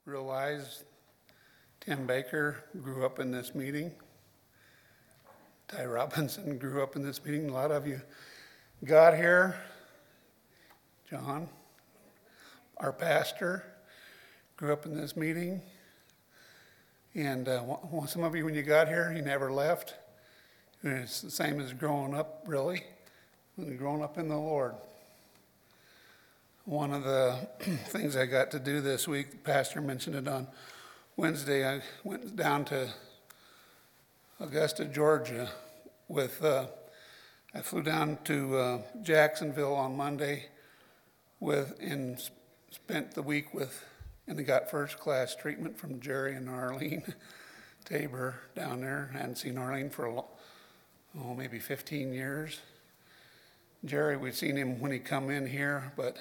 realize Tim Baker grew up in this meeting. Ty Robinson grew up in this meeting. A lot of you got here. John, our pastor, grew up in this meeting. And some of you, when you got here, you never left. And it's the same as growing up, really, when growing up in the Lord. One of the things I got to do this week, the pastor mentioned it on Wednesday, I went down to Augusta, Georgia I flew down to Jacksonville on Monday and spent the week and got first class treatment from Jerry and Arlene Tabor down there. I hadn't seen Arlene for maybe 15 years. Jerry, we'd seen him when he come in here, but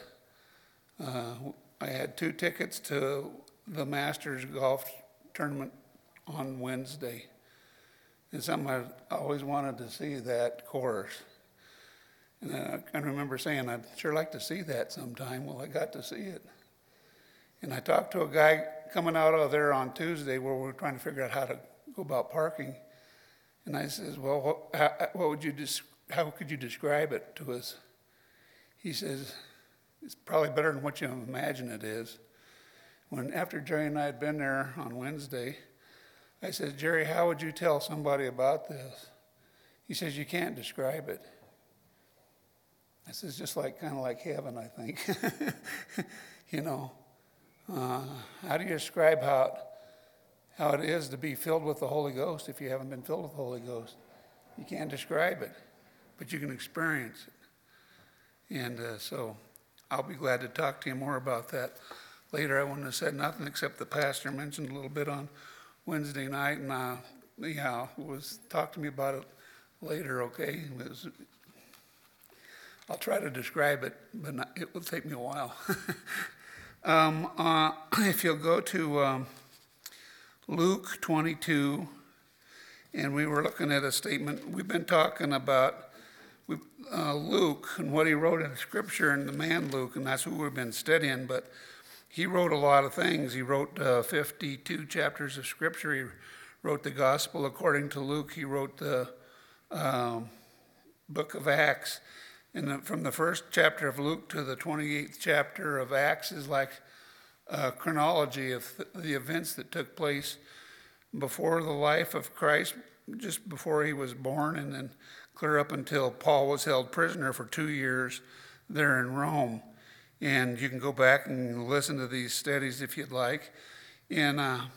I had 2 tickets to the Masters golf tournament on Wednesday. And something I always wanted to see, that course. And I remember saying, I'd sure like to see that sometime. Well, I got to see it. And I talked to a guy coming out of there on Tuesday where we were trying to figure out how to go about parking. And I says, well, how could you describe it to us? He says, it's probably better than what you imagine it is. After Jerry and I had been there on Wednesday, I said, Jerry, how would you tell somebody about this? He says, you can't describe it. I says, just kind of like heaven, I think. How do you describe how it is to be filled with the Holy Ghost if you haven't been filled with the Holy Ghost? You can't describe it, but you can experience it. And so I'll be glad to talk to you more about that later. I wouldn't have said nothing except the pastor mentioned a little bit on Wednesday night, and talk to me about it later, okay? I'll try to describe it, but it will take me a while. If you'll go to Luke 22, and we were looking at a statement. We've been talking about Luke and what he wrote in Scripture, and the man Luke, and that's who we've been studying, but he wrote a lot of things. He wrote 52 chapters of Scripture. He wrote the Gospel according to Luke. He wrote the book of Acts. And from the first chapter of Luke to the 28th chapter of Acts is like a chronology of the events that took place before the life of Christ, just before he was born, and then clear up until Paul was held prisoner for 2 years there in Rome. And you can go back and listen to these studies if you'd like. In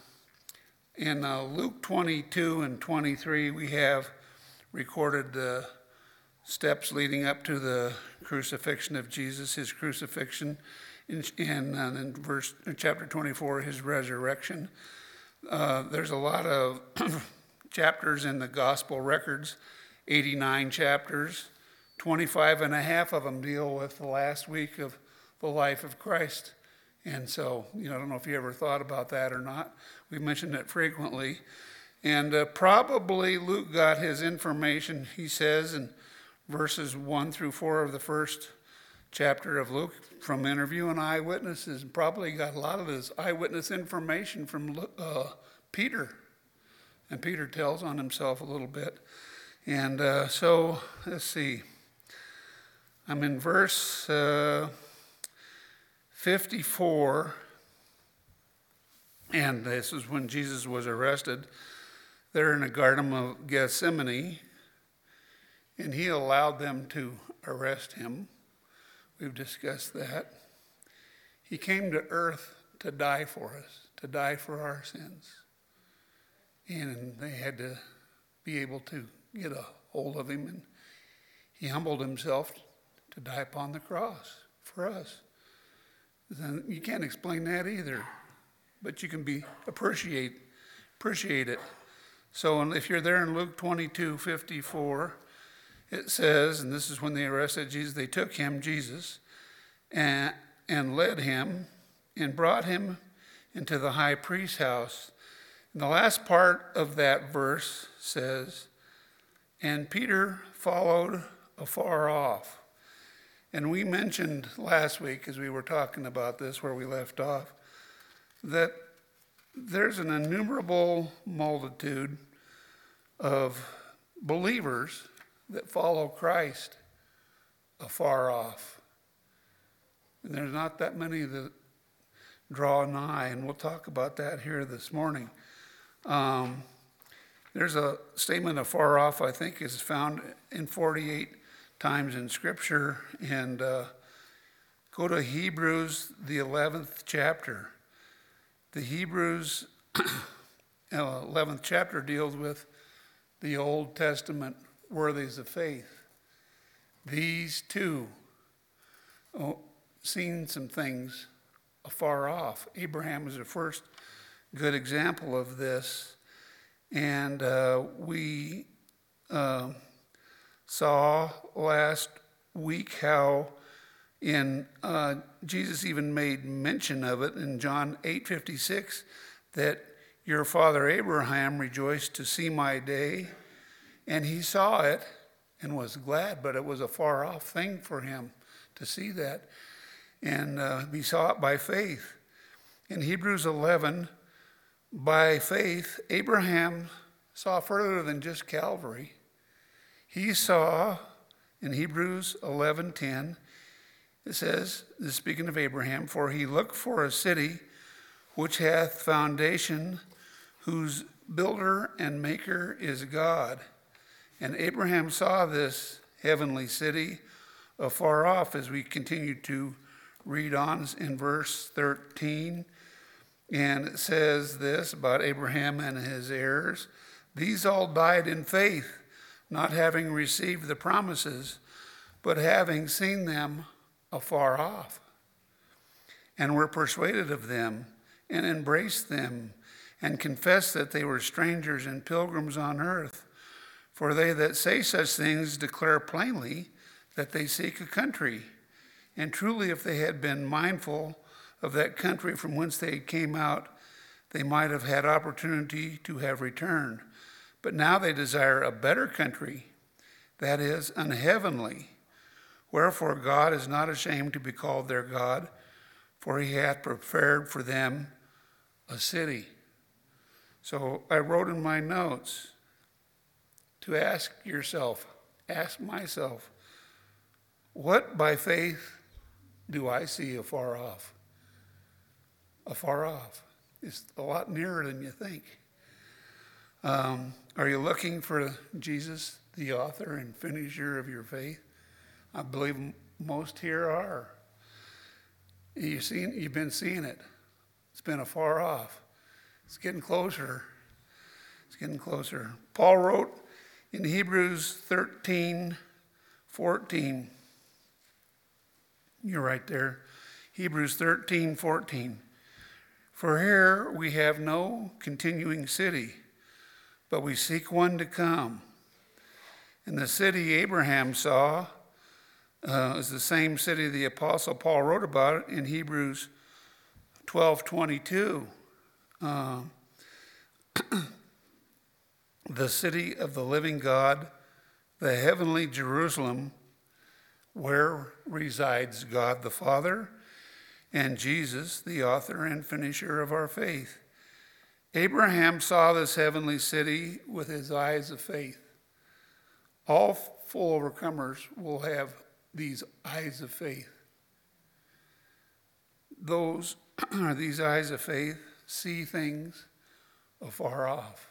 Luke 22 and 23, we have recorded the steps leading up to the crucifixion of Jesus, his crucifixion, in chapter 24, his resurrection. There's a lot of chapters in the gospel records, 89 chapters. 25 and a half of them deal with the last week of the life of Christ. And so, I don't know if you ever thought about that or not. We've mentioned it frequently. And probably Luke got his information, he says, in verses 1 through 4 of the first chapter of Luke from interviewing eyewitnesses, and probably got a lot of his eyewitness information from Peter. And Peter tells on himself a little bit. And so, let's see. I'm in verse 54, and this is when Jesus was arrested. They're in the Garden of Gethsemane, and he allowed them to arrest him. We've discussed that. He came to earth to die for us, to die for our sins. And they had to be able to get a hold of him, and he humbled himself to die upon the cross for us. And you can't explain that either, but you can appreciate it. So if you're there in Luke 22:54, it says, and this is when they arrested Jesus, they took him, Jesus, and led him and brought him into the high priest's house. And the last part of that verse says, and Peter followed afar off. And we mentioned last week, as we were talking about this, where we left off, that there's an innumerable multitude of believers that follow Christ afar off. And there's not that many that draw nigh, and we'll talk about that here this morning. There's a statement afar off, I think, is found in 48 times in Scripture, and go to Hebrews, the 11th chapter. The Hebrews 11th chapter deals with the Old Testament worthies of faith. These two seen some things afar off. Abraham is the first good example of this. And we saw last week how Jesus even made mention of it in John 8:56, that your father Abraham rejoiced to see my day, and he saw it and was glad, but it was a far off thing for him to see that. And he saw it by faith. In Hebrews 11, by faith, Abraham saw further than just Calvary. He saw, in Hebrews 11:10, it says, speaking of Abraham, for he looked for a city which hath foundation, whose builder and maker is God. And Abraham saw this heavenly city afar off, as we continue to read on in verse 13. And it says this about Abraham and his heirs. These all died in faith, not having received the promises, but having seen them afar off, and were persuaded of them, and embraced them, and confessed that they were strangers and pilgrims on earth. For they that say such things declare plainly that they seek a country. And truly, if they had been mindful of that country from whence they came out, they might have had opportunity to have returned. But now they desire a better country, that is, an heavenly. Wherefore God is not ashamed to be called their God, for he hath prepared for them a city. So I wrote in my notes to ask myself, what by faith do I see afar off? Afar off. It's a lot nearer than you think. Are you looking for Jesus, the author and finisher of your faith? I believe most here are. You've been seeing it. It's been afar off. It's getting closer. It's getting closer. Paul wrote in Hebrews 13:14. You're right there. Hebrews 13:14. For here we have no continuing city, but we seek one to come. And the city Abraham saw is the same city the Apostle Paul wrote about in Hebrews 12:22. The city of the living God, the heavenly Jerusalem, where resides God the Father and Jesus, the author and finisher of our faith. Abraham saw this heavenly city with his eyes of faith. All full overcomers will have these eyes of faith. These eyes of faith see things afar off.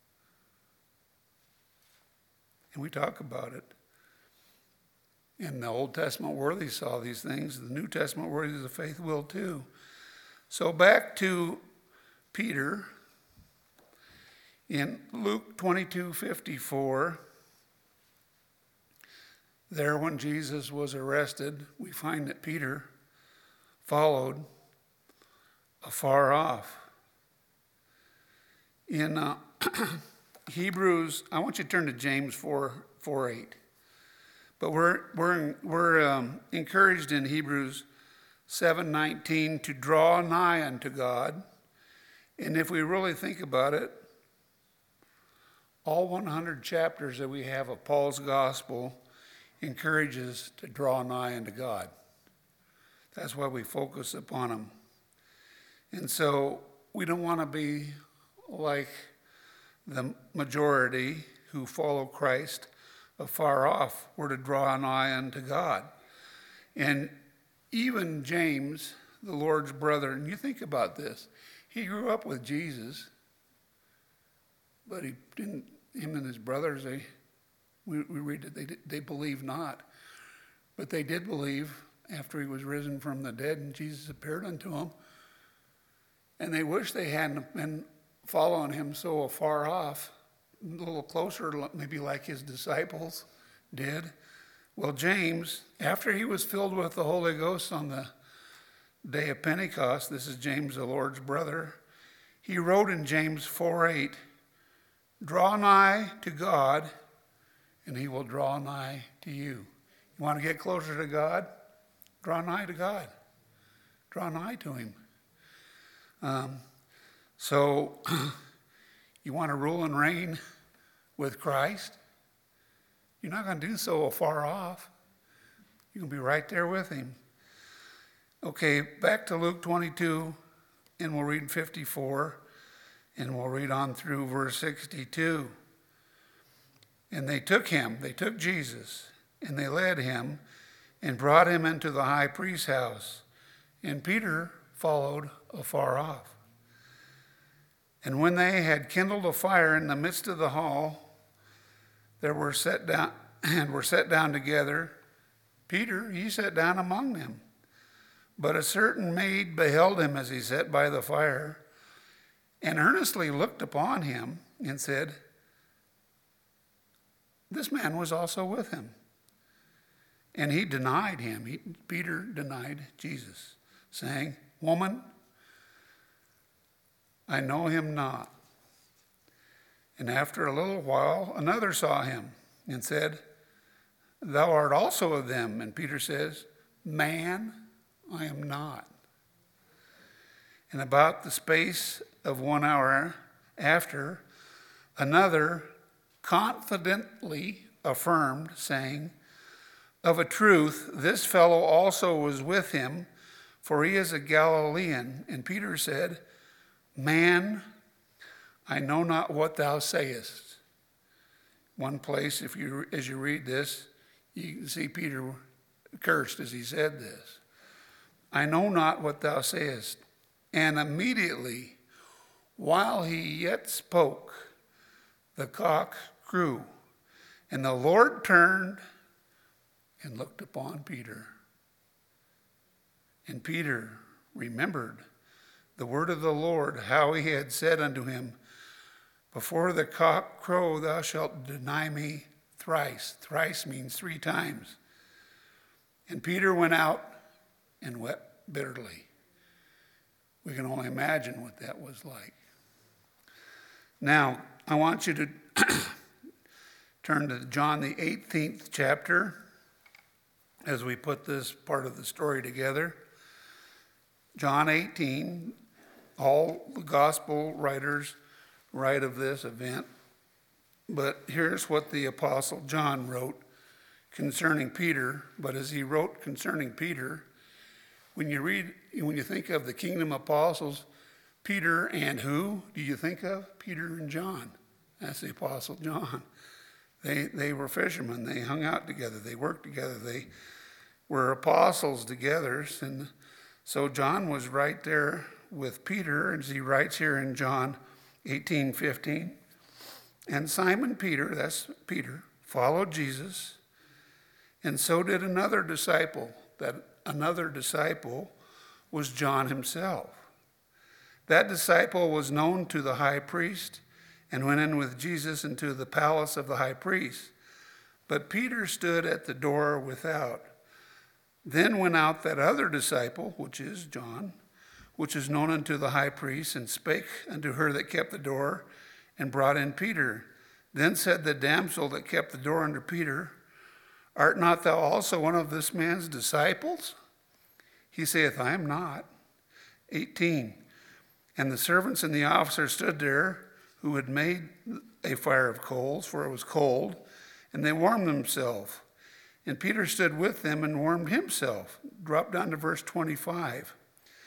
And we talk about it. And the Old Testament worthies saw these things. The New Testament worthies of faith will too. So back to Peter. In Luke 22:54, there when Jesus was arrested, we find that Peter followed afar off. In Hebrews, I want you to turn to James 4:8. But we're encouraged in Hebrews 7:19 to draw nigh unto God. And if we really think about it, all 100 chapters that we have of Paul's gospel encourages to draw nigh unto God. That's why we focus upon them. And so we don't want to be like the majority who follow Christ afar off. We're to draw an eye unto God. And even James, the Lord's brother, and you think about this, he grew up with Jesus, but him and his brothers, we read that they believe not. But they did believe after he was risen from the dead and Jesus appeared unto them. And they wish they hadn't been following him so far off, a little closer, maybe like his disciples did. Well, James, after he was filled with the Holy Ghost on the day of Pentecost, this is James, the Lord's brother, he wrote in James 4:8, draw nigh to God, and he will draw nigh to you. You want to get closer to God? Draw nigh to God. Draw nigh to him. So you want to rule and reign with Christ? You're not going to do so far off. You can be right there with him. Okay, back to Luke 22, and we'll read 54, and we'll read on through verse 62. And they took Jesus, and they led him and brought him into the high priest's house. And Peter followed afar off. And when they had kindled a fire in the midst of the hall, there were set down together. Peter, he sat down among them. But a certain maid beheld him as he sat by the fire, and earnestly looked upon him, and said, this man was also with him. And he denied him. Peter denied Jesus, saying, woman, I know him not. And after a little while, another saw him and said, thou art also of them. And Peter says, man, I am not. And about the space of 1 hour after, another confidently affirmed, saying, of a truth, this fellow also was with him, for he is a Galilean. And Peter said, man, I know not what thou sayest. One place, as you read this, you can see Peter cursed as he said this. I know not what thou sayest. And immediately, while he yet spoke, the cock crew. And the Lord turned and looked upon Peter. And Peter remembered the word of the Lord, how he had said unto him, before the cock crow, thou shalt deny me thrice. Thrice means 3 times. And Peter went out and wept bitterly. We can only imagine what that was like. Now, I want you to turn to John the 18th chapter as we put this part of the story together. John 18, all the gospel writers write of this event. But here's what the Apostle John wrote concerning Peter. But as he wrote concerning Peter, when you think of the kingdom apostles, Peter and who do you think of? Peter and John. That's the Apostle John. They were fishermen. They hung out together. They worked together. They were apostles together. And so John was right there with Peter, as he writes here in John 18:15. And Simon Peter, that's Peter, followed Jesus, and so did another disciple. That another disciple was John himself. That disciple was known to the high priest and went in with Jesus into the palace of the high priest. But Peter stood at the door without. Then went out that other disciple, which is John, which is known unto the high priest, and spake unto her that kept the door, and brought in Peter. Then said the damsel that kept the door unto Peter, art not thou also one of this man's disciples? He saith, I am not. 18. And the servants and the officers stood there, who had made a fire of coals, for it was cold, and they warmed themselves. And Peter stood with them and warmed himself. Drop down to verse 25.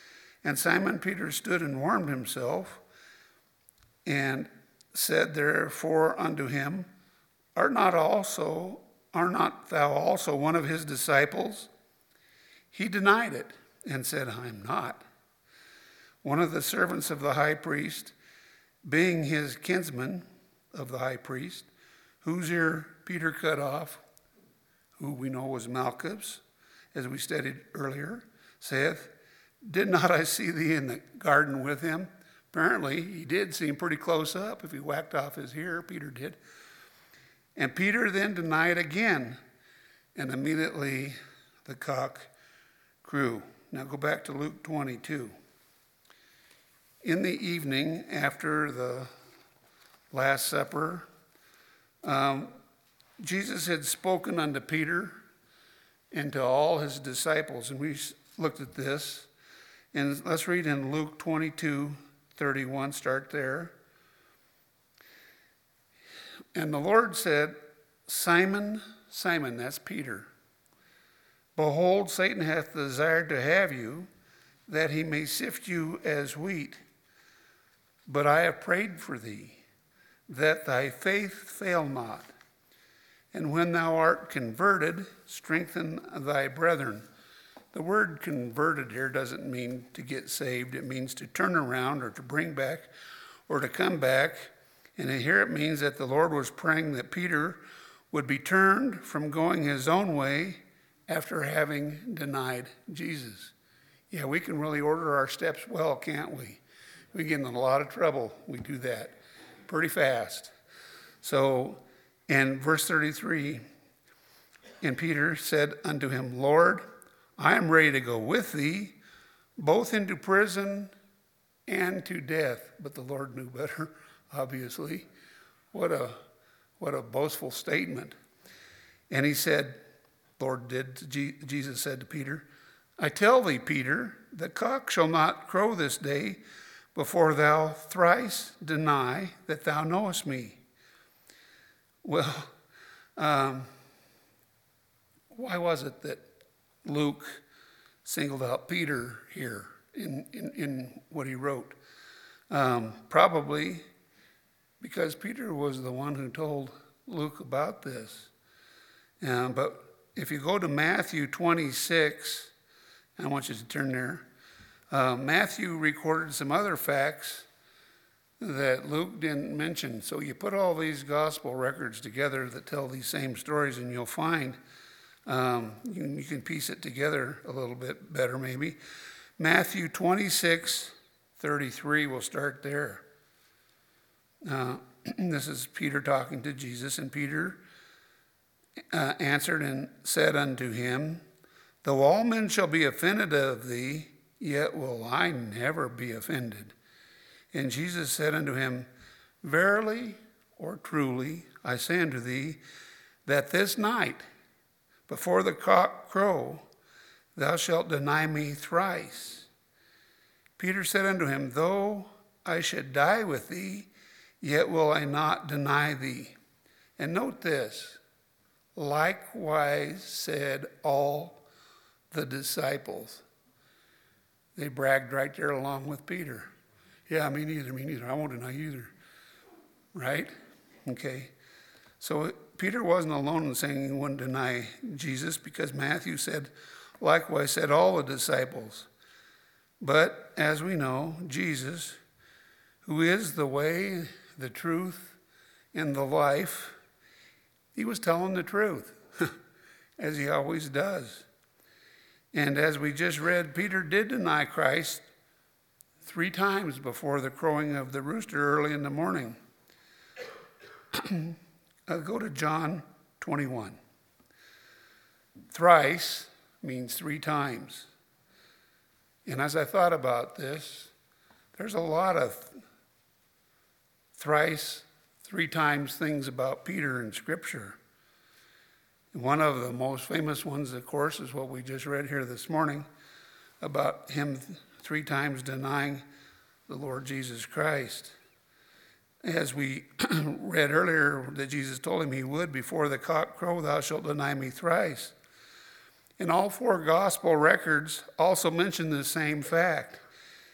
And Simon Peter stood and warmed himself, and said therefore unto him, Art not thou also one of his disciples? He denied it, and said, I am not. One of the servants of the high priest, being his kinsman of the high priest, whose ear Peter cut off, who we know was Malchus, as we studied earlier, saith, Did not I see thee in the garden with him? Apparently, he did seem pretty close up. If he whacked off his ear, Peter did. And Peter then denied again, and immediately the cock crew. Now go back to Luke 22. In the evening, after the Last Supper, Jesus had spoken unto Peter and to all his disciples. And we looked at this. And let's read in Luke 22:31, start there. And the Lord said, Simon, Simon, that's Peter, behold, Satan hath desired to have you, that he may sift you as wheat. But I have prayed for thee, that thy faith fail not. And when thou art converted, strengthen thy brethren. The word converted here doesn't mean to get saved. It means to turn around or to bring back or to come back. And here it means that the Lord was praying that Peter would be turned from going his own way after having denied Jesus. Yeah, we can really order our steps well, can't we? We get in a lot of trouble. We do that pretty fast. So, in verse 33, and Peter said unto him, Lord, I am ready to go with thee, both into prison and to death. But the Lord knew better, obviously. What a boastful statement. And he said, Jesus said to Peter, I tell thee, Peter, the cock shall not crow this day before thou thrice deny that thou knowest me. Well, why was it that Luke singled out Peter here in what he wrote? Probably because Peter was the one who told Luke about this. But if you go to Matthew 26, I want you to turn there. Matthew recorded some other facts that Luke didn't mention. So you put all these gospel records together that tell these same stories, and you'll find you can piece it together a little bit better maybe. Matthew 26:33, we'll start there. This is Peter talking to Jesus, and Peter answered and said unto him, Though all men shall be offended of thee, yet will I never be offended. And Jesus said unto him, Verily or truly, I say unto thee, that this night, before the cock crow, thou shalt deny me thrice. Peter said unto him, Though I should die with thee, yet will I not deny thee. And note this, likewise said all the disciples. They bragged right there along with Peter. Yeah, me neither. I won't deny you either. Right? Okay. So Peter wasn't alone in saying he wouldn't deny Jesus, because Matthew said, likewise said all the disciples. But as we know, Jesus, who is the way, the truth, and the life, he was telling the truth, as he always does. And as we just read, Peter did deny Christ 3 times before the crowing of the rooster early in the morning. Go to John 21. Thrice means 3 times. And as I thought about this, there's a lot of thrice, 3 times things about Peter in Scripture. One of the most famous ones, of course, is what we just read here this morning about him 3 times denying the Lord Jesus Christ. As we read earlier, that Jesus told him he would, before the cock crow, thou shalt deny me thrice. And all 4 gospel records also mention the same fact.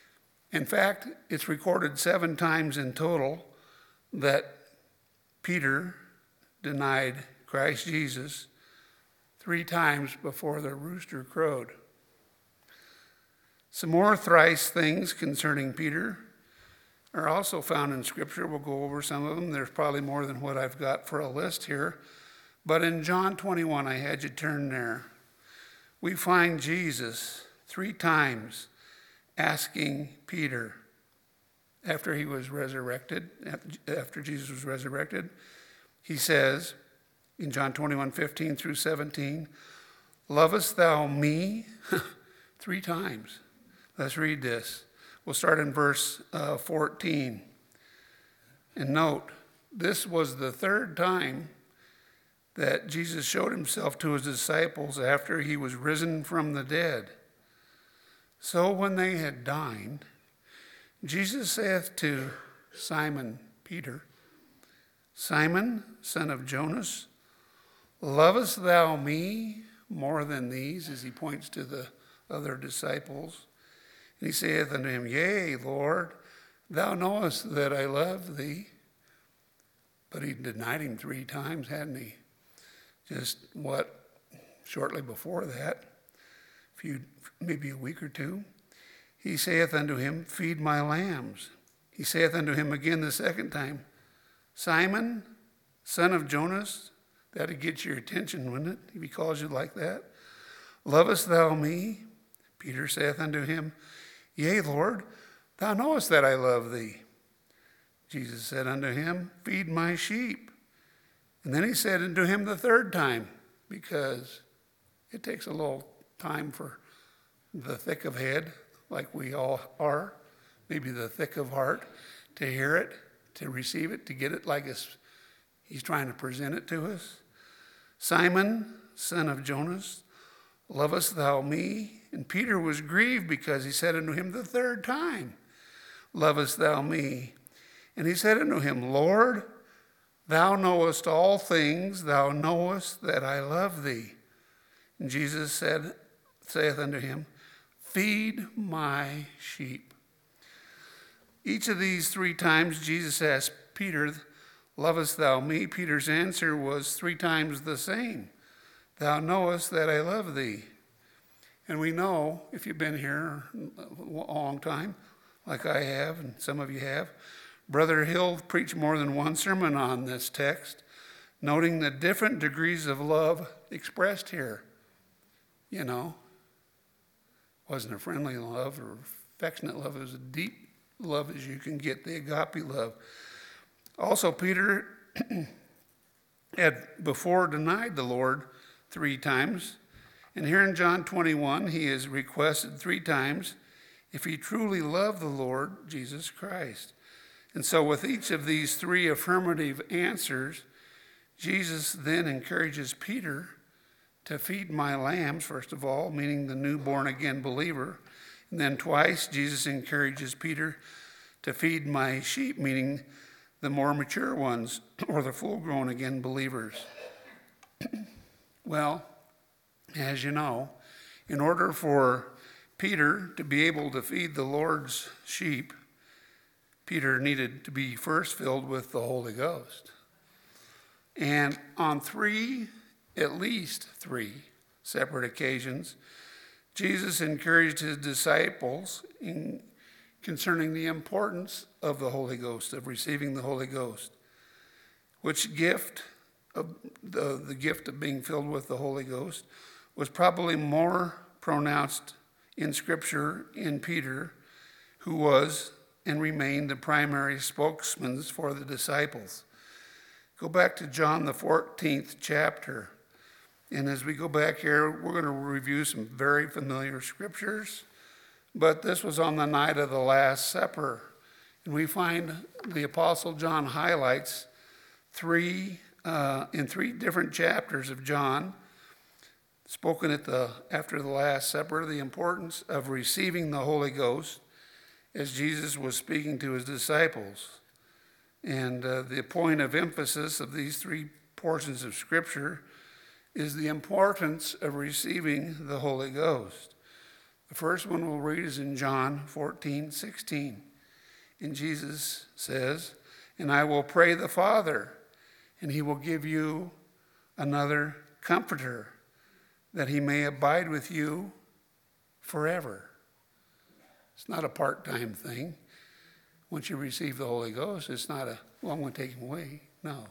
In fact, it's recorded 7 times in total that Peter denied Christ Jesus 3 times before the rooster crowed. Some more thrice things concerning Peter are also found in Scripture. We'll go over some of them. There's probably more than what I've got for a list here. But in John 21, I had you turn there, we find Jesus 3 times asking Peter, after he was resurrected, after Jesus was resurrected, he says in John 21:15 through 17, lovest thou me? 3 times. Let's read this. We'll start in verse 14. And note, this was the 3rd time that Jesus showed himself to his disciples after he was risen from the dead. So when they had dined, Jesus saith to Simon Peter, Simon, son of Jonas, lovest thou me more than these? As he points to the other disciples. And he saith unto him, Yea, Lord, thou knowest that I love thee. But he denied him 3 times, hadn't he? Just shortly before that, maybe a week or 2. He saith unto him, Feed my lambs. He saith unto him again the 2nd time, Simon, son of Jonas, that'd get your attention, wouldn't it, if he calls you like that? Lovest thou me? Peter saith unto him, Yea, Lord, thou knowest that I love thee. Jesus said unto him, Feed my sheep. And then he said unto him the 3rd time, because it takes a little time for the thick of head, like we all are, maybe the thick of heart, to hear it, to receive it, to get it like he's trying to present it to us. Simon, son of Jonas, lovest thou me? And Peter was grieved because he said unto him the 3rd time, Lovest thou me? And he said unto him, Lord, thou knowest all things, thou knowest that I love thee. And Jesus saith unto him, Feed my sheep. Each of these 3 times Jesus asked Peter, Lovest thou me? Peter's answer was 3 times the same. Thou knowest that I love thee. And we know, if you've been here a long time, like I have, and some of you have, Brother Hill preached more than one sermon on this text, noting the different degrees of love expressed here. You know, wasn't a friendly love or affectionate love. It was a deep love as you can get, the agape love. Also, Peter had before denied the Lord 3 times. And here in John 21, he is requested 3 times if he truly loved the Lord Jesus Christ. And so with each of these 3 affirmative answers, Jesus then encourages Peter to feed my lambs, first of all, meaning the new born-again believer. And then twice, Jesus encourages Peter to feed my sheep, meaning the more mature ones, or the full-grown again believers. Well, as you know, in order for Peter to be able to feed the Lord's sheep, Peter needed to be first filled with the Holy Ghost. And on at least three separate occasions, Jesus encouraged his disciples concerning the importance of the Holy Ghost, of receiving the Holy Ghost, which gift of the gift of being filled with the Holy Ghost was probably more pronounced in Scripture in Peter, who was and remained the primary spokesman for the disciples. Go back to John the 14th chapter. And as we go back here, we're going to review some very familiar scriptures. But this was on the night of the Last Supper. And we find the Apostle John highlights in three different chapters of John, spoken after the Last Supper, the importance of receiving the Holy Ghost as Jesus was speaking to his disciples. And the point of emphasis of these three portions of Scripture is the importance of receiving the Holy Ghost. The first one we'll read is in John 14:16. And Jesus says, "And I will pray the Father, and he will give you another comforter, that he may abide with you forever." It's not a part-time thing. Once you receive the Holy Ghost, it's not I'm going to take him away. No.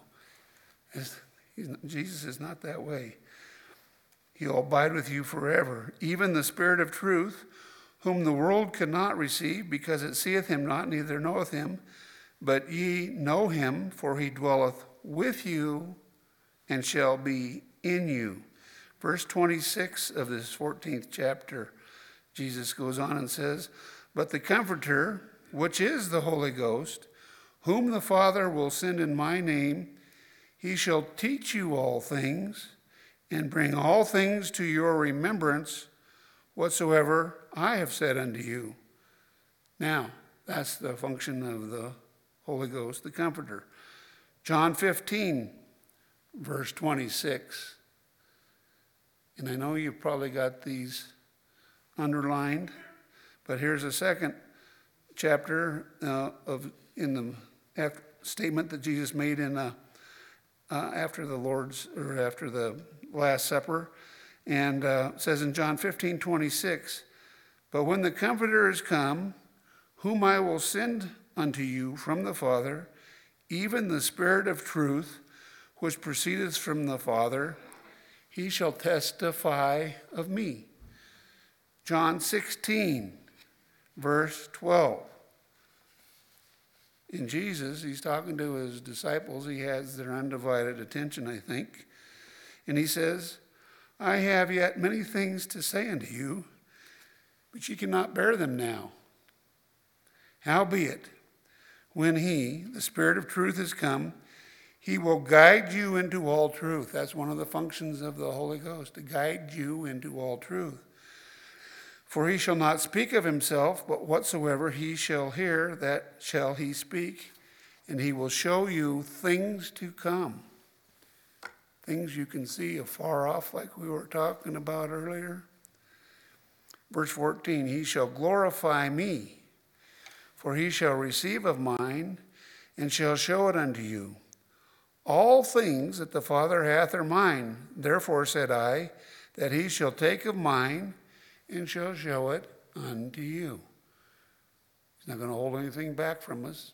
Jesus is not that way. He'll abide with you forever. Even the Spirit of truth, whom the world cannot receive, because it seeth him not, neither knoweth him. But ye know him, for he dwelleth with you and shall be in you. Verse 26 of this 14th chapter, Jesus goes on and says, "But the Comforter, which is the Holy Ghost, whom the Father will send in my name, he shall teach you all things, and bring all things to your remembrance, whatsoever I have said unto you." Now, that's the function of the Holy Ghost, the Comforter. John 15, verse 26. And I know you've probably got these underlined, but here's a second chapter in the statement that Jesus made after the Last Supper, and it says in John 15:26, "But when the Comforter is come, whom I will send unto you from the Father, even the Spirit of truth, which proceedeth from the Father, he shall testify of me." John 16, verse 12. In Jesus, he's talking to his disciples. He has their undivided attention, I think. And he says, "I have yet many things to say unto you, but ye cannot bear them now. Howbeit, when he, the Spirit of truth, is come, he will guide you into all truth." That's one of the functions of the Holy Ghost, to guide you into all truth. "For he shall not speak of himself, but whatsoever he shall hear, that shall he speak. And he will show you things to come." Things you can see afar off, like we were talking about earlier. Verse 14, "He shall glorify me, for he shall receive of mine, and shall show it unto you. All things that the Father hath are mine. Therefore said I, that he shall take of mine, and shall show it unto you." He's not going to hold anything back from us.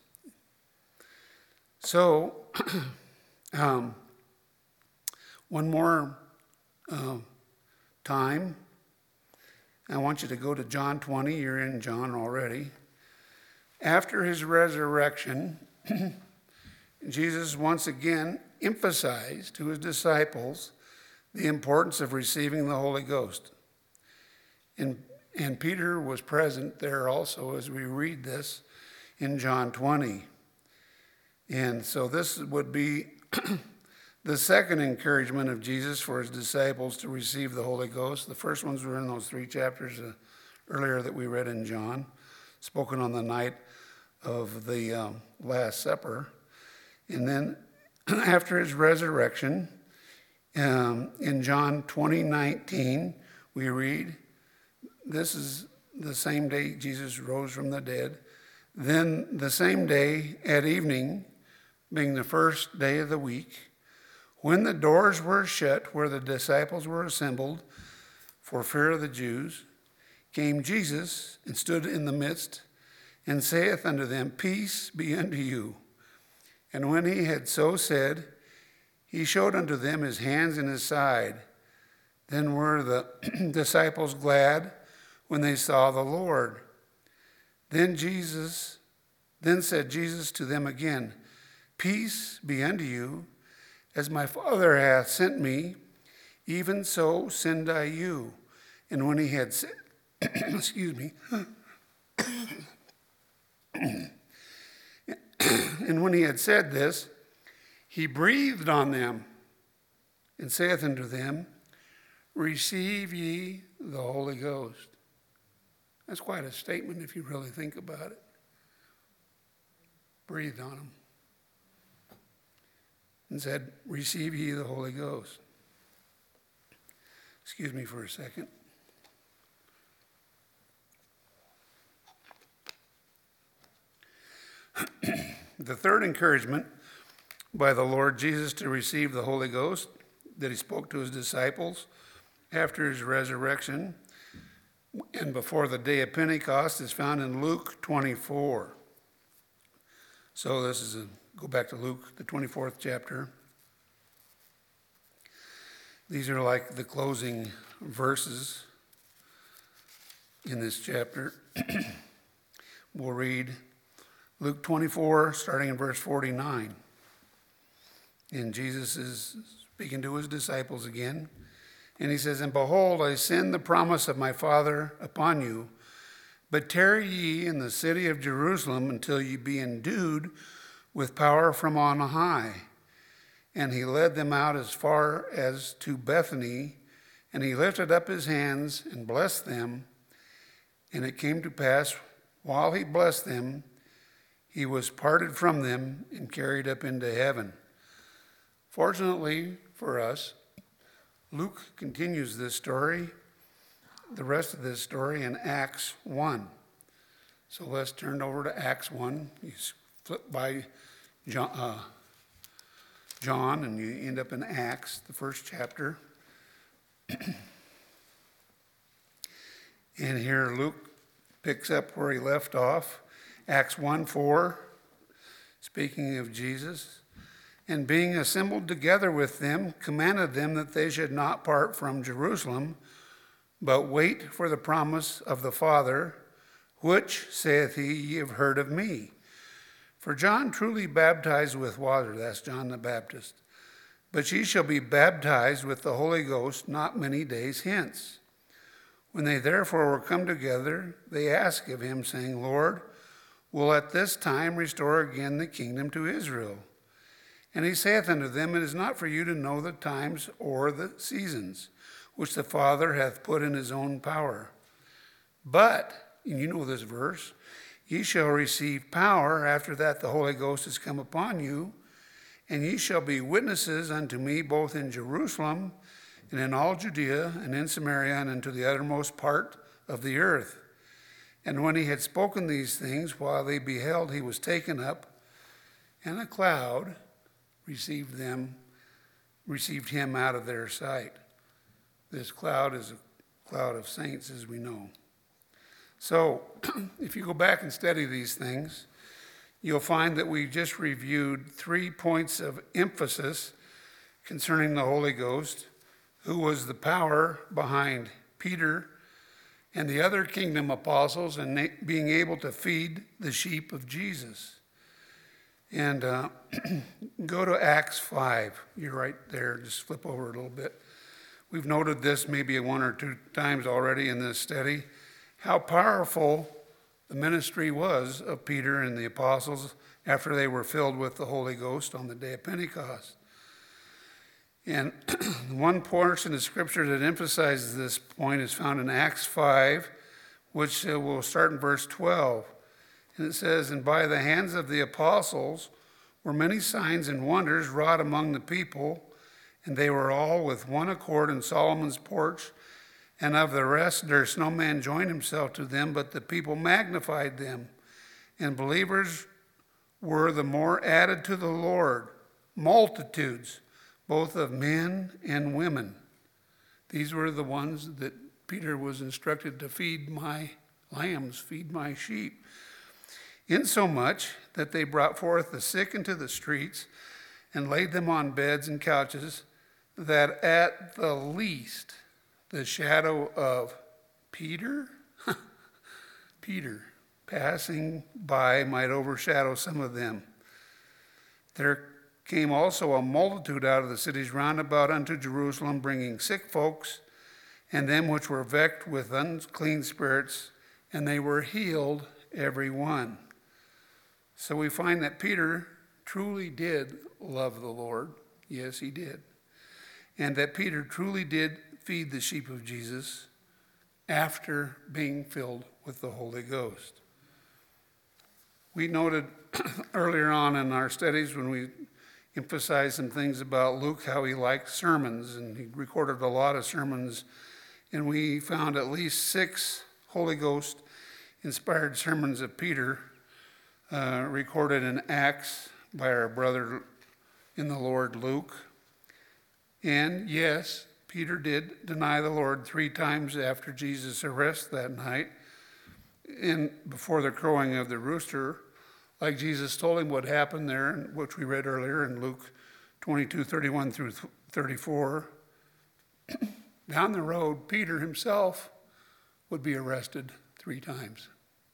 So, one more time, I want you to go to John 20. You're in John already. After his resurrection, Jesus once again emphasized to his disciples the importance of receiving the Holy Ghost. And Peter was present there also as we read this in John 20. And so this would be the second encouragement of Jesus for his disciples to receive the Holy Ghost. The first ones were in those 3 chapters earlier that we read in John, spoken on the night of the Last Supper. And then after his resurrection, in John 20:19, we read, this is the same day Jesus rose from the dead. "Then the same day at evening, being the first day of the week, when the doors were shut where the disciples were assembled for fear of the Jews, came Jesus and stood in the midst, and saith unto them, Peace be unto you. And when he had so said, he showed unto them his hands and his side. Then were the disciples glad when they saw the Lord. Then said Jesus to them again, Peace be unto you. As my Father hath sent me, even so send I you. And when he had said, and when he had said this, he breathed on them and saith unto them, Receive ye the Holy Ghost. That's quite a statement if you really think about it. Breathed on them and said, Receive ye the Holy Ghost. Excuse me for a second. The third encouragement by the Lord Jesus to receive the Holy Ghost that he spoke to his disciples after his resurrection and before the day of Pentecost is found in Luke 24. So go back to Luke, the 24th chapter. These are like the closing verses in this chapter. We'll read Luke 24, starting in verse 49. And Jesus is speaking to his disciples again. And he says, "And behold, I send the promise of my Father upon you, but tarry ye in the city of Jerusalem until ye be endued with power from on high." And he led them out as far as to Bethany, and he lifted up his hands and blessed them. And it came to pass, while he blessed them, he was parted from them and carried up into heaven. Fortunately for us, Luke continues this story, the rest of this story, in Acts 1. So let's turn over to Acts 1. You flip by John, and you end up in Acts, the first chapter. And here Luke picks up where he left off. Acts 1:4, speaking of Jesus. "And being assembled together with them, commanded them that they should not part from Jerusalem, but wait for the promise of the Father, which, saith he, ye have heard of me. For John truly baptized with water," that's John the Baptist, "but ye shall be baptized with the Holy Ghost not many days hence." When they therefore were come together, they asked of him, saying, "Lord, will at this time restore again the kingdom to Israel?" And he saith unto them, "It is not for you to know the times or the seasons, which the Father hath put in his own power. But," and you know this verse, "ye shall receive power after that the Holy Ghost is come upon you, and ye shall be witnesses unto me both in Jerusalem and in all Judea and in Samaria and unto the uttermost part of the earth." And when he had spoken these things, while they beheld, he was taken up, and a cloud received him out of their sight. This cloud is a cloud of saints, as we know. So, if you go back and study these things, you'll find that we just reviewed 3 points of emphasis concerning the Holy Ghost, who was the power behind Peter and the other kingdom apostles and being able to feed the sheep of Jesus. And go to Acts 5. You're right there. Just flip over a little bit. We've noted this maybe 1 or 2 times already in this study, how powerful the ministry was of Peter and the apostles after they were filled with the Holy Ghost on the day of Pentecost. And one portion of Scripture that emphasizes this point is found in Acts 5, which will start in verse 12. And it says, "And by the hands of the apostles were many signs and wonders wrought among the people, and they were all with one accord in Solomon's porch. And of the rest durst no man join himself to them, but the people magnified them. And believers were the more added to the Lord, multitudes, both of men and women." These were the ones that Peter was instructed to feed my lambs, feed my sheep. "Insomuch that they brought forth the sick into the streets and laid them on beds and couches, that at the least the shadow of Peter passing by might overshadow some of them. There came also a multitude out of the cities round about unto Jerusalem, bringing sick folks and them which were vexed with unclean spirits, and they were healed every one." So we find that Peter truly did love the Lord. Yes, he did. And that Peter truly did feed the sheep of Jesus after being filled with the Holy Ghost. We noted earlier on in our studies when we emphasized some things about Luke, how he liked sermons, and he recorded a lot of sermons. And we found at least 6 Holy Ghost inspired sermons of Peter recorded in Acts by our brother in the Lord, Luke. And yes, Peter did deny the Lord 3 times after Jesus' arrest that night, and before the crowing of the rooster, like Jesus told him what happened there, which we read earlier in Luke 22:31 through 34. Down the road, Peter himself would be arrested 3 times.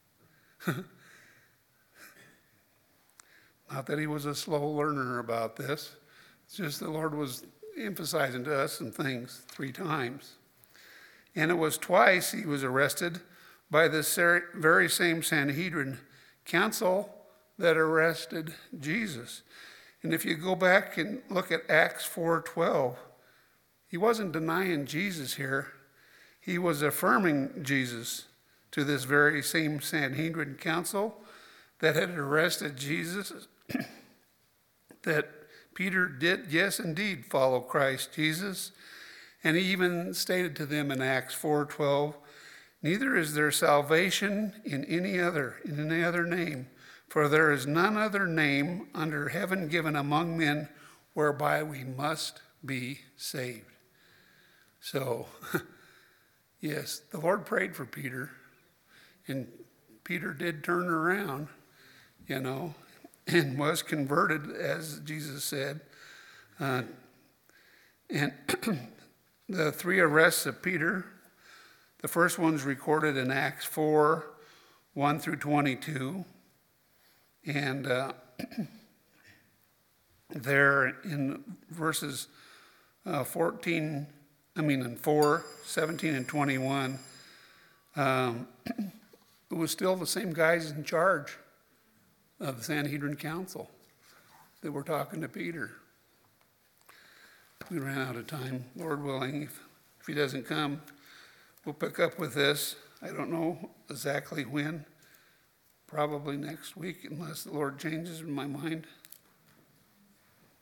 Not that he was a slow learner about this. It's just the Lord was emphasizing to us some things 3 times. And it was twice he was arrested by this very same Sanhedrin council that arrested Jesus. And if you go back and look at Acts 4:12, he wasn't denying Jesus here. He was affirming Jesus to this very same Sanhedrin council that had arrested Jesus, that Peter did, yes, indeed, follow Christ Jesus. And he even stated to them in Acts 4:12, neither is there salvation in any other name, for there is none other name under heaven given among men whereby we must be saved. So, yes, the Lord prayed for Peter, and Peter did turn around, and was converted, as Jesus said. And the 3 arrests of Peter, the first one's recorded in Acts 4:1 through 22. And there in verses 4:17 and 21, it was still the same guys in charge of the Sanhedrin Council that were talking to Peter. We ran out of time. Lord willing, if he doesn't come, we'll pick up with this. I don't know exactly when. Probably next week, unless the Lord changes my mind.